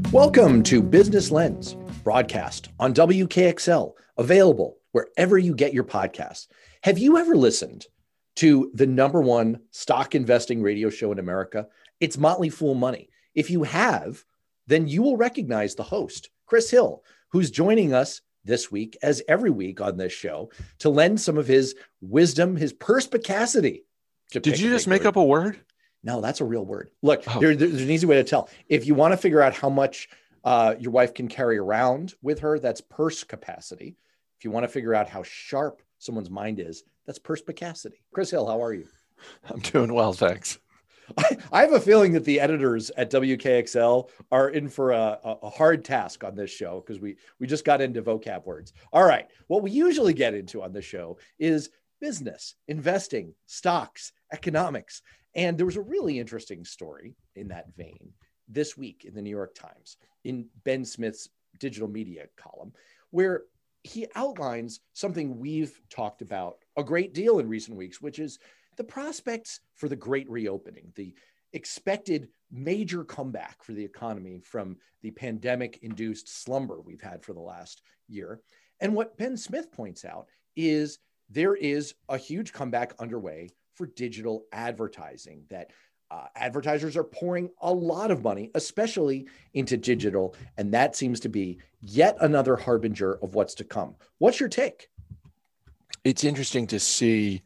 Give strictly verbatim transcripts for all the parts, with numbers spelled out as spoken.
Welcome to Business Lens, broadcast on W K X L, available wherever you get your podcasts. Have you ever listened to the number one stock investing radio show in America? It's Motley Fool Money. If you have, then you will recognize the host, Chris Hill, who's joining us this week, as every week on this show, to lend some of his wisdom, his perspicacity. Did you just make word. up a word? No, that's a real word. Look, Oh. there, there's an easy way to tell. If you want to figure out how much uh, your wife can carry around with her, that's purse capacity. If you want to figure out how sharp someone's mind is, that's perspicacity. Chris Hill, how are you? I'm doing well, thanks. I, I have a feeling that the editors at W K X L are in for a, a, a hard task on this show because we, we just got into vocab words. All right. What we usually get into on the show is business, investing, stocks, economics. And there was a really interesting story in that vein this week in the New York Times in Ben Smith's digital media column, where he outlines something we've talked about a great deal in recent weeks, which is the prospects for the great reopening, the expected major comeback for the economy from the pandemic-induced slumber we've had for the last year. And what Ben Smith points out is there is a huge comeback underway for digital advertising, that uh, advertisers are pouring a lot of money, especially into digital. And that seems to be yet another harbinger of what's to come. What's your take? It's interesting to see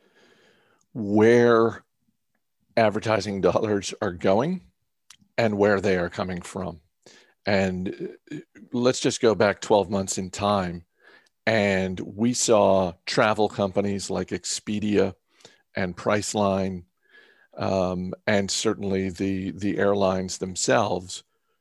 where advertising dollars are going and where they are coming from. And let's just go back twelve months in time. And we saw travel companies like Expedia and Priceline, um, and certainly the, the airlines themselves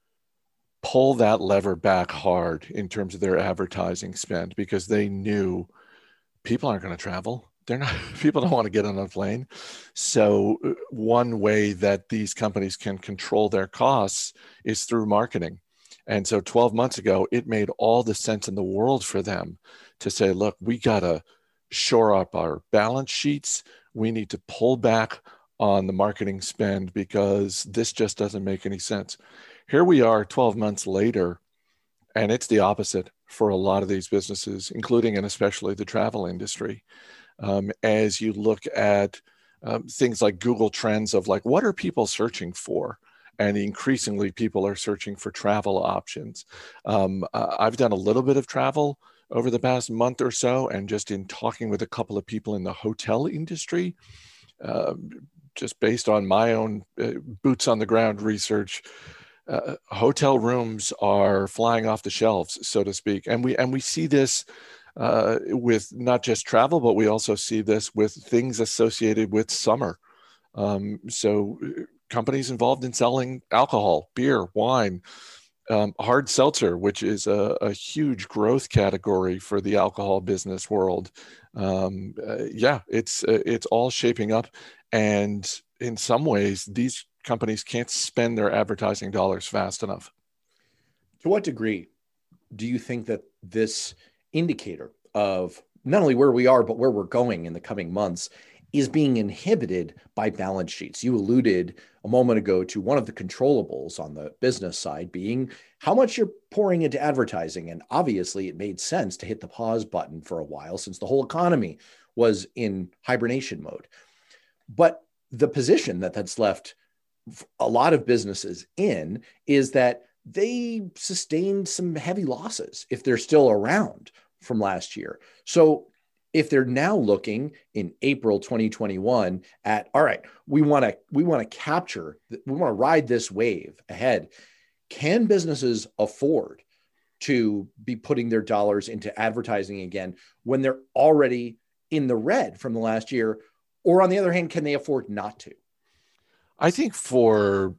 pull that lever back hard in terms of their advertising spend, because they knew people aren't going to travel. They're not, people don't want to get on a plane. So one way that these companies can control their costs is through marketing. And so twelve months ago, it made all the sense in the world for them to say, look, we got to shore up our balance sheets. We need to pull back on the marketing spend because this just doesn't make any sense. Here we are twelve months later, and it's the opposite for a lot of these businesses, including and especially the travel industry. Um, as you look at um, things like Google Trends of like, what are people searching for? And increasingly, people are searching for travel options. Um, uh, I've done a little bit of travel over the past month or so, and just in talking with a couple of people in the hotel industry, uh, just based on my own uh, boots on the ground research, uh, hotel rooms are flying off the shelves, so to speak. And we and we see this uh, with not just travel, but we also see this with things associated with summer. Um, so companies involved in selling alcohol, beer, wine, um, hard seltzer, which is a, a huge growth category for the alcohol business world. Um, uh, yeah, it's uh, it's all shaping up. And in some ways, these companies can't spend their advertising dollars fast enough. To what degree do you think that this indicator of not only where we are, but where we're going in the coming months is being inhibited by balance sheets? You alluded a moment ago to one of the controllables on the business side being how much you're pouring into advertising. And obviously it made sense to hit the pause button for a while since the whole economy was in hibernation mode. But the position that that's left a lot of businesses in is that they sustained some heavy losses if they're still around from last year. So if they're now looking in April twenty twenty-one at, all right, we want to we want to capture, we want to ride this wave ahead, can businesses afford to be putting their dollars into advertising again when they're already in the red from the last year? Or on the other hand, can they afford not to? I think for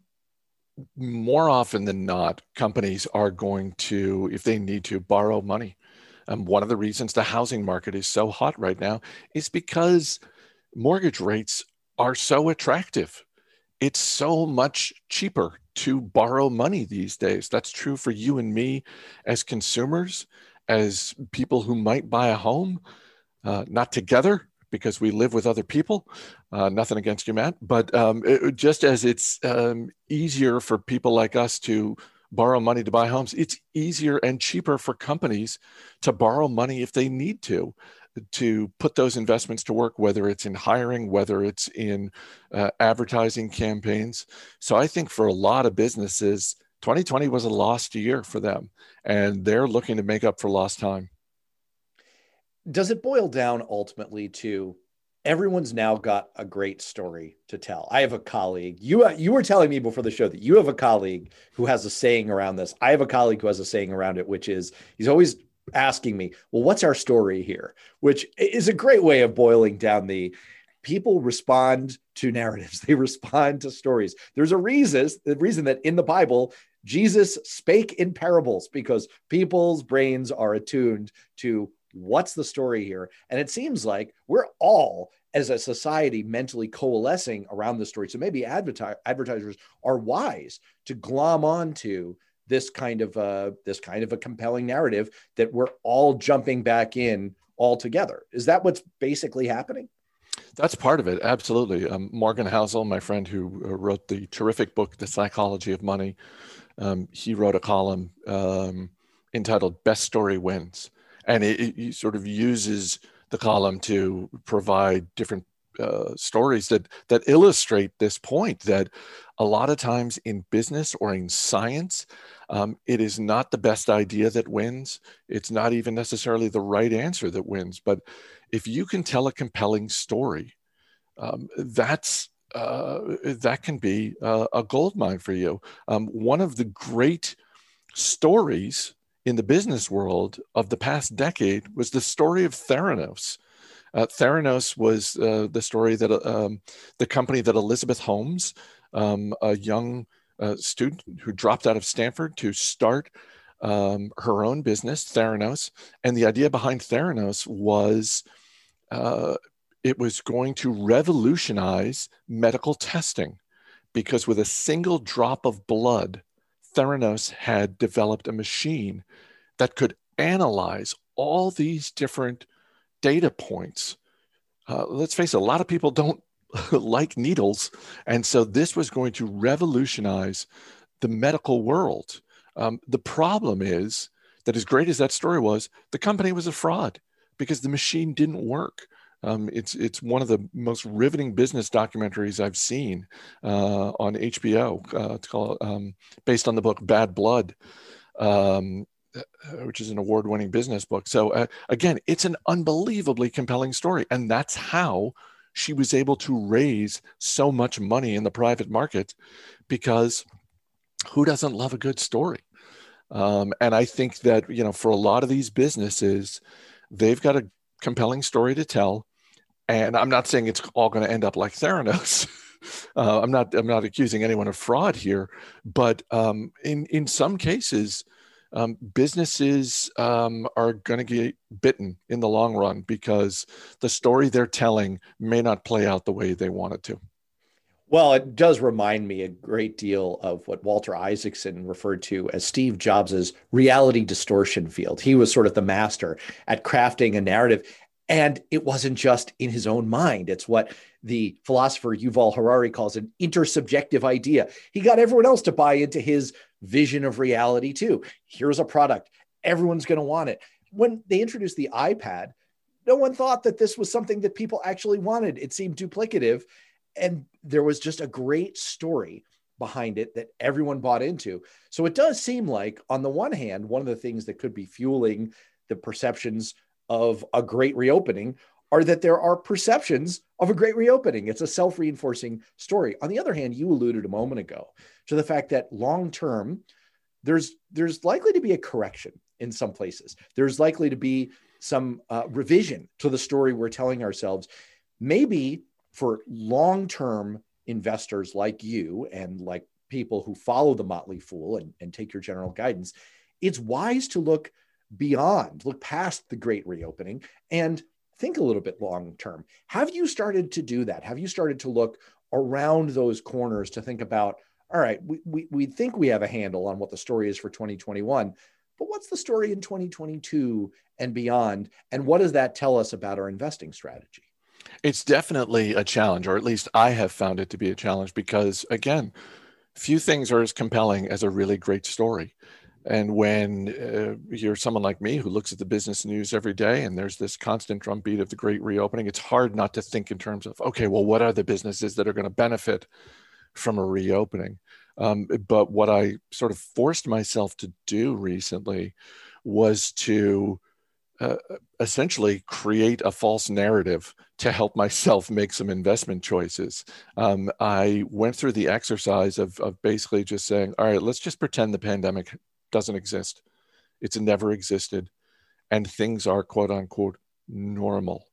more often than not, companies are going to, if they need to, borrow money. Um, one of the reasons the housing market is so hot right now is because mortgage rates are so attractive. It's so much cheaper to borrow money these days. That's true for you and me as consumers, as people who might buy a home, uh, not together because we live with other people. Uh, nothing against you, Matt, but um, it, just as it's um, easier for people like us to borrow money to buy homes. It's easier and cheaper for companies to borrow money if they need to, to put those investments to work, whether it's in hiring, whether it's in uh, advertising campaigns. So I think for a lot of businesses, twenty twenty was a lost year for them, and they're looking to make up for lost time. Does it boil down ultimately to everyone's now got a great story to tell? I have a colleague, you, you were telling me before the show that you have a colleague who has a saying around this. I have a colleague who has a saying around it, which is he's always asking me, well, what's our story here? Which is a great way of boiling down the people respond to narratives. They respond to stories. There's a reason, the reason that in the Bible, Jesus spake in parables, because people's brains are attuned to what's the story here. And it seems like we're all, as a society, mentally coalescing around the story. So maybe adverti- advertisers are wise to glom onto this kind of uh, this kind of a compelling narrative that we're all jumping back in all together. Is that what's basically happening? That's part of it. Absolutely. Um, Morgan Housel, my friend who wrote the terrific book, The Psychology of Money, um, he wrote a column um, entitled Best Story Wins. And it, it sort of uses the column to provide different uh, stories that that illustrate this point, that a lot of times in business or in science, um, it is not the best idea that wins. It's not even necessarily the right answer that wins. But if you can tell a compelling story, um, that's uh, that can be uh, a gold mine for you. Um, one of the great stories in the business world of the past decade was the story of Theranos. Uh, Theranos was uh, the story that um, the company that Elizabeth Holmes, um, a young uh, student who dropped out of Stanford to start um, her own business, Theranos. And the idea behind Theranos was uh, it was going to revolutionize medical testing, because with a single drop of blood, Theranos had developed a machine that could analyze all these different data points. Uh, let's face it, a lot of people don't like needles. And so this was going to revolutionize the medical world. Um, the problem is that, as great as that story was, the company was a fraud because the machine didn't work. Um, it's it's one of the most riveting business documentaries I've seen uh, on H B O. Uh, it's called um, based on the book Bad Blood, um, which is an award-winning business book. So uh, again, it's an unbelievably compelling story, and that's how she was able to raise so much money in the private market, because who doesn't love a good story? Um, and I think that, you know, for a lot of these businesses, they've got a compelling story to tell. And I'm not saying it's all going to end up like Theranos. uh, I'm not. I'm not accusing anyone of fraud here, but um, in in some cases, um, businesses um, are going to get bitten in the long run because the story they're telling may not play out the way they want it to. Well, it does remind me a great deal of what Walter Isaacson referred to as Steve Jobs's reality distortion field. He was sort of the master at crafting a narrative. And it wasn't just in his own mind. It's what the philosopher Yuval Harari calls an intersubjective idea. He got everyone else to buy into his vision of reality too. Here's a product. Everyone's going to want it. When they introduced the iPad, no one thought that this was something that people actually wanted. It seemed duplicative. And there was just a great story behind it that everyone bought into. So it does seem like, on the one hand, one of the things that could be fueling the perceptions of a great reopening are that there are perceptions of a great reopening. It's a self-reinforcing story. On the other hand, you alluded a moment ago to the fact that long-term, there's, there's likely to be a correction in some places. There's likely to be some uh, revision to the story we're telling ourselves. Maybe for long-term investors like you and like people who follow the Motley Fool and, and take your general guidance, it's wise to look beyond, look past the great reopening and think a little bit long term. Have you started to do that? Have you started to look around those corners to think about, all right, we, we, we think we have a handle on what the story is for twenty twenty-one, but what's the story in twenty twenty-two and beyond? And what does that tell us about our investing strategy? It's definitely a challenge, or at least I have found it to be a challenge, because again, few things are as compelling as a really great story. And when uh, you're someone like me who looks at the business news every day and there's this constant drumbeat of the great reopening, it's hard not to think in terms of, okay, well, what are the businesses that are going to benefit from a reopening? Um, but what I sort of forced myself to do recently was to uh, essentially create a false narrative to help myself make some investment choices. Um, I went through the exercise of, of basically just saying, all right, let's just pretend the pandemic doesn't exist. It's never existed. And things are quote unquote normal.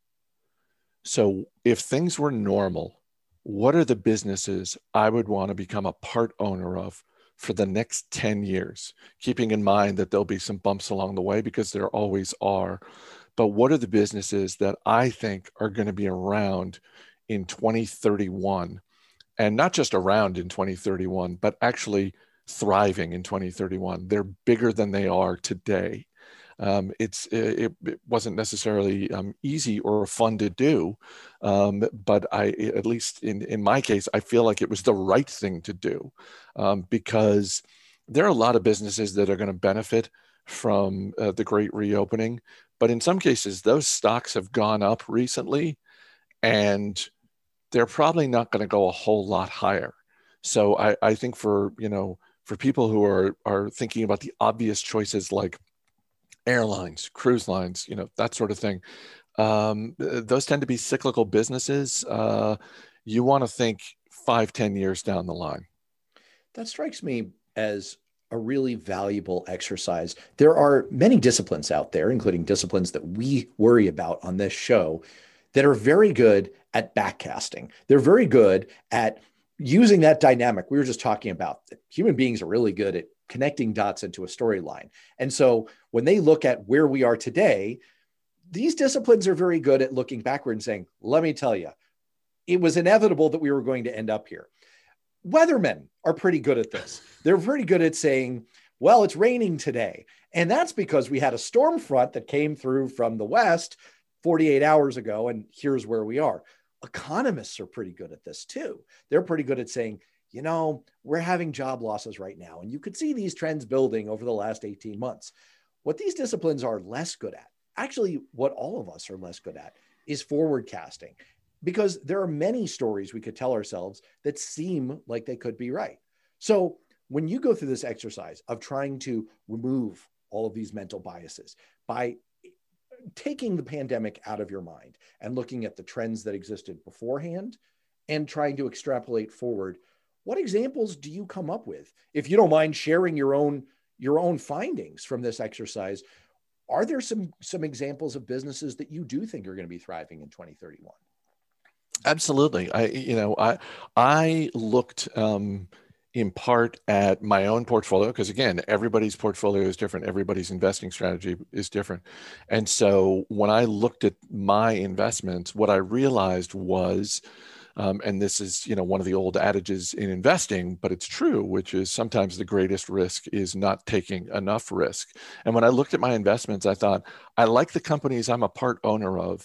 So if things were normal, what are the businesses I would want to become a part owner of for the next ten years, keeping in mind that there'll be some bumps along the way because there always are. But what are the businesses that I think are going to be around in twenty thirty-one, and not just around in twenty thirty-one, but actually thriving in twenty thirty-one? They're bigger than they are today. Um, it's it, it wasn't necessarily um, easy or fun to do, um, but I, at least in in my case, I feel like it was the right thing to do, um, because there are a lot of businesses that are going to benefit from uh, the great reopening, but in some cases, those stocks have gone up recently, and they're probably not going to go a whole lot higher. So I, I think for you know for people who are are thinking about the obvious choices like airlines, cruise lines, you know, that sort of thing. Um, those tend to be cyclical businesses. Uh, you want to think five, ten years down the line. That strikes me as a really valuable exercise. There are many disciplines out there, including disciplines that we worry about on this show, that are very good at backcasting. They're very good at using that dynamic we were just talking about. Human beings are really good at connecting dots into a storyline. And so when they look at where we are today, these disciplines are very good at looking backward and saying, let me tell you, it was inevitable that we were going to end up here. Weathermen are pretty good at this. They're pretty good at saying, well, it's raining today. And that's because we had a storm front that came through from the west forty-eight hours ago, and here's where we are. Economists are pretty good at this too. They're pretty good at saying, you know, we're having job losses right now, and you could see these trends building over the last eighteen months. What these disciplines are less good at, actually what all of us are less good at, is forward casting, because there are many stories we could tell ourselves that seem like they could be right. So when you go through this exercise of trying to remove all of these mental biases by taking the pandemic out of your mind and looking at the trends that existed beforehand and trying to extrapolate forward, what examples do you come up with? If you don't mind sharing your own your own findings from this exercise, are there some some examples of businesses that you do think are going to be thriving in twenty thirty-one? Absolutely. I you know I I looked um, in part at my own portfolio, because again, everybody's portfolio is different. Everybody's investing strategy is different. And so when I looked at my investments, what I realized was, Um, and this is, you know, one of the old adages in investing, but it's true, which is sometimes the greatest risk is not taking enough risk. And when I looked at my investments, I thought, I like the companies I'm a part owner of,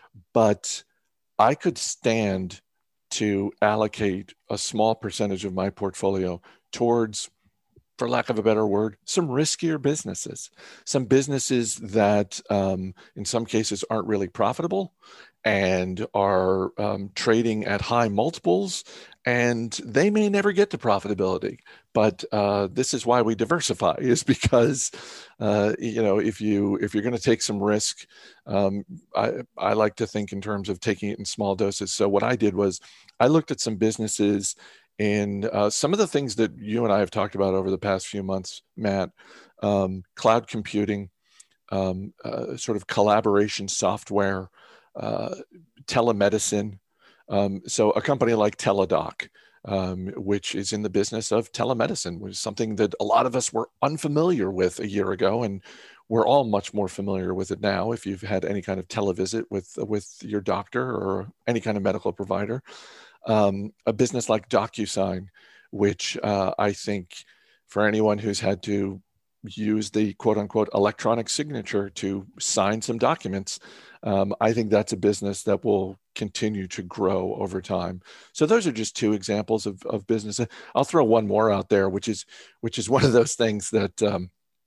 but I could stand to allocate a small percentage of my portfolio towards, for lack of a better word, some riskier businesses, some businesses that um, in some cases aren't really profitable and are um, trading at high multiples, and they may never get to profitability. But uh, this is why we diversify, is because uh, you know if you if you're going to take some risk, um, I, I like to think in terms of taking it in small doses. So what I did was I looked at some businesses in uh, some of the things that you and I have talked about over the past few months, Matt, um, cloud computing, um, uh, sort of collaboration software, uh, telemedicine. Um, so a company like Teladoc, um, which is in the business of telemedicine, which is something that a lot of us were unfamiliar with a year ago, and we're all much more familiar with it now if you've had any kind of televisit with, with your doctor or any kind of medical provider. Um, a business like DocuSign, which uh, I think for anyone who's had to use the quote unquote electronic signature to sign some documents, um, I think that's a business that will continue to grow over time. So those are just two examples of, of business. I'll throw one more out there, which is which is one of those things that um,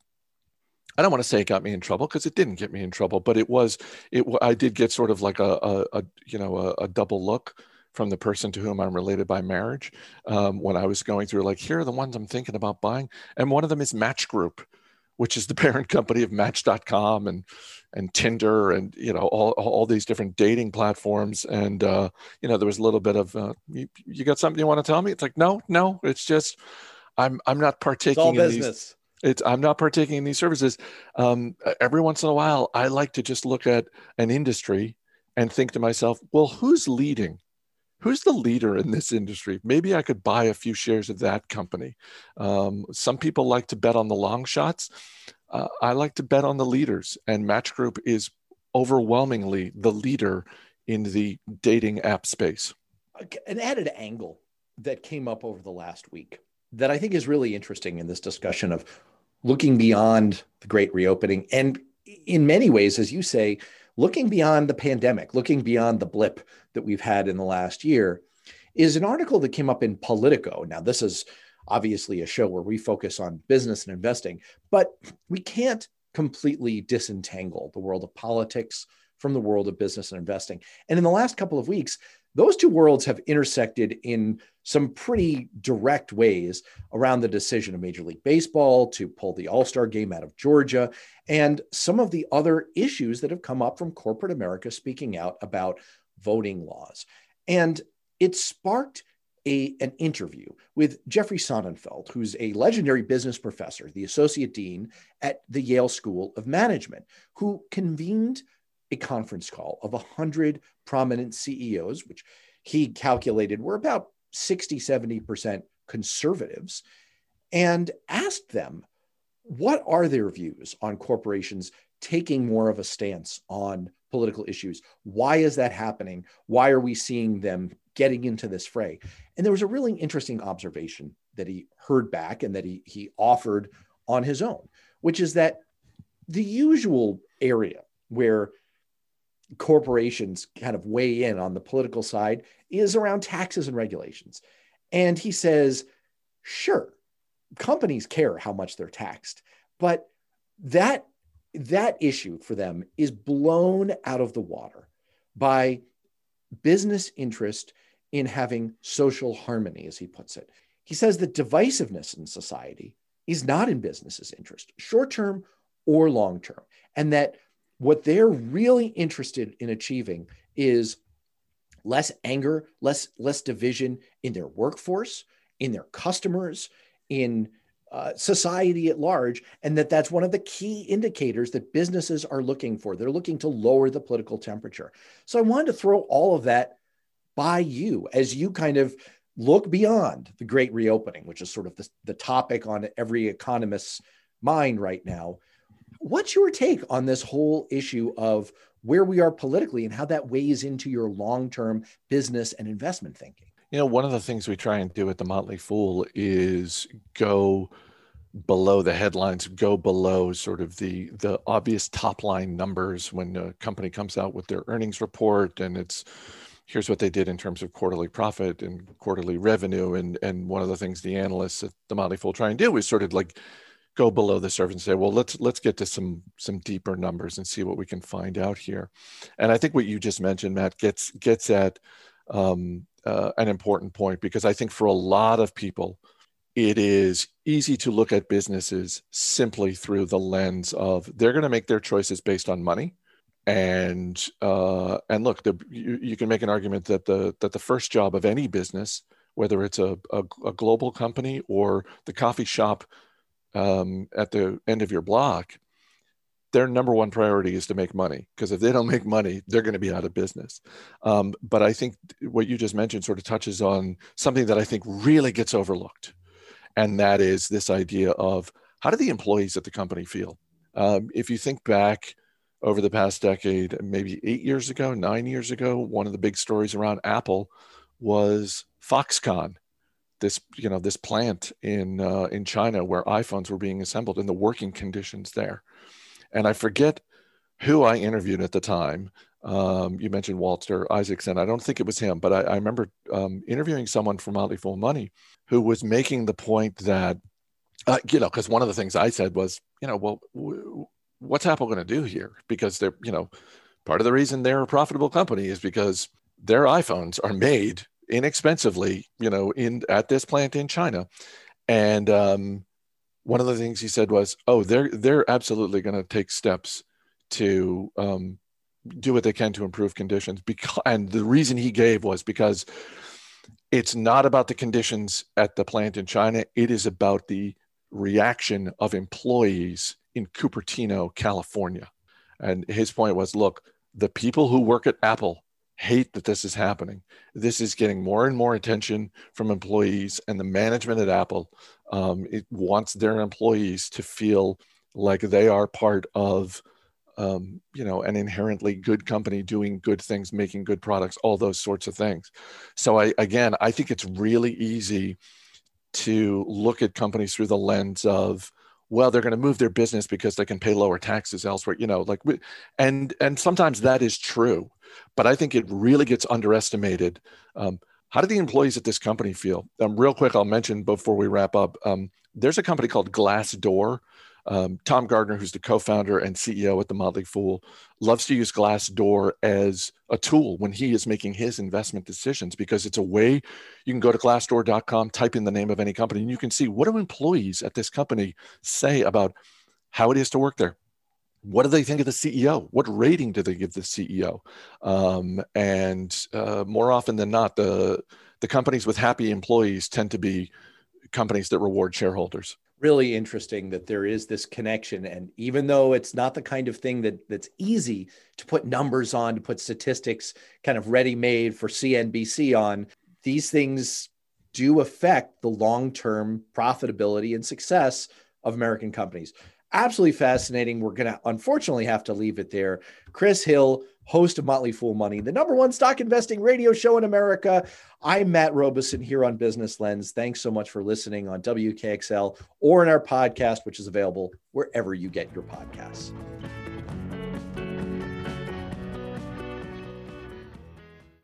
I don't want to say it got me in trouble, because it didn't get me in trouble, but it was it. I did get sort of like a, a, a you know a, a double look from the person to whom I'm related by marriage, um, when I was going through, like, here are the ones I'm thinking about buying, and one of them is Match Group, which is the parent company of Match dot com and and Tinder, and you know all all these different dating platforms. And uh, you know there was a little bit of uh, you, you got something you want to tell me? It's like, no, no, it's just I'm I'm not partaking It's all in business. these. It's I'm not partaking in these services. Um, every once in a while, I like to just look at an industry and think to myself, well, who's leading? Who's the leader in this industry? Maybe I could buy a few shares of that company. Um, some people like to bet on the long shots. Uh, I like to bet on the leaders, and Match Group is overwhelmingly the leader in the dating app space. An added angle that came up over the last week that I think is really interesting in this discussion of looking beyond the great reopening, and in many ways, as you say, looking beyond the pandemic, looking beyond the blip that we've had in the last year, is an article that came up in Politico. Now, this is obviously a show where we focus on business and investing, but we can't completely disentangle the world of politics from the world of business and investing. And in the last couple of weeks, those two worlds have intersected in some pretty direct ways around the decision of Major League Baseball to pull the All-Star game out of Georgia, and some of the other issues that have come up from corporate America speaking out about voting laws. And it sparked a, an interview with Jeffrey Sonnenfeld, who's a legendary business professor, the associate dean at the Yale School of Management, who convened a conference call of one hundred prominent C E Os, which he calculated were about sixty, seventy percent conservatives, and asked them, what are their views on corporations taking more of a stance on political issues? Why is that happening? Why are we seeing them getting into this fray? And there was a really interesting observation that he heard back and that he, he offered on his own, which is that the usual area where corporations kind of weigh in on the political side is around taxes and regulations. And he says, sure, companies care how much they're taxed, but that, that issue for them is blown out of the water by business interest in having social harmony, as he puts it. He says that divisiveness in society is not in business's interest, short-term or long-term, and that what they're really interested in achieving is less anger, less, less division in their workforce, in their customers, in uh, society at large, and that that's one of the key indicators that businesses are looking for. They're looking to lower the political temperature. So I wanted to throw all of that by you as you kind of look beyond the great reopening, which is sort of the, the topic on every economist's mind right now. What's your take on this whole issue of where we are politically and how that weighs into your long-term business and investment thinking? You know, one of the things we try and do at the Motley Fool is go below the headlines, go below sort of the the obvious top line numbers when a company comes out with their earnings report and it's here's what they did in terms of quarterly profit and quarterly revenue. And and one of the things the analysts at the Motley Fool try and do is sort of like go below the surface and say, well, let's let's get to some some deeper numbers and see what we can find out here. And I think what you just mentioned, Matt, gets gets at um, uh, an important point, because I think for a lot of people, it is easy to look at businesses simply through the lens of they're going to make their choices based on money. And uh, and look, the, you, you can make an argument that the that the first job of any business, whether it's a, a, a global company or the coffee shop um, at the end of your block, their number one priority is to make money, because if they don't make money, they're going to be out of business. Um, but I think what you just mentioned sort of touches on something that I think really gets overlooked. And that is this idea of how do the employees at the company feel? Um, if you think back over the past decade, maybe eight years ago, nine years ago, one of the big stories around Apple was Foxconn, this, you know, this plant in uh, in China where iPhones were being assembled and the working conditions there. And I forget who I interviewed at the time, Um, you mentioned Walter Isaacson. I don't think it was him, but I, I remember um, interviewing someone from Motley Fool Money who was making the point that, uh, you know, because one of the things I said was, you know, well, w- what's Apple going to do here? Because they're, you know, part of the reason they're a profitable company is because their iPhones are made inexpensively, you know, in at this plant in China. And um, one of the things he said was, oh, they're they're absolutely going to take steps to um, do what they can to improve conditions. Because, and the reason he gave was because it's not about the conditions at the plant in China. It is about the reaction of employees in Cupertino, California. And his point was, look, the people who work at Apple hate that this is happening. This is getting more and more attention from employees, and the management at Apple um, it wants their employees to feel like they are part of um, you know, an inherently good company doing good things, making good products, all those sorts of things. So I, again, I think it's really easy to look at companies through the lens of, well, they're going to move their business because they can pay lower taxes elsewhere, you know, like, and, and sometimes that is true, but I think it really gets underestimated. Um, how do the employees at this company feel? Um, real quick, I'll mention before we wrap up, um, there's a company called Glassdoor. Um, Tom Gardner, who's the co-founder and C E O at the Motley Fool, loves to use Glassdoor as a tool when he is making his investment decisions, because it's a way you can go to glassdoor dot com, type in the name of any company, and you can see what do employees at this company say about how it is to work there. What do they think of the C E O? What rating do they give the C E O? Um, and uh, more often than not, the the companies with happy employees tend to be companies that reward shareholders. Really interesting that there is this connection. And even though it's not the kind of thing that that's easy to put numbers on, to put statistics kind of ready-made for C N B C on, these things do affect the long-term profitability and success of American companies. Absolutely fascinating. We're going to unfortunately have to leave it there. Chris Hill, host of Motley Fool Money, the number one stock investing radio show in America. I'm Matt Robeson here on Business Lens. Thanks so much for listening on W K X L or in our podcast, which is available wherever you get your podcasts.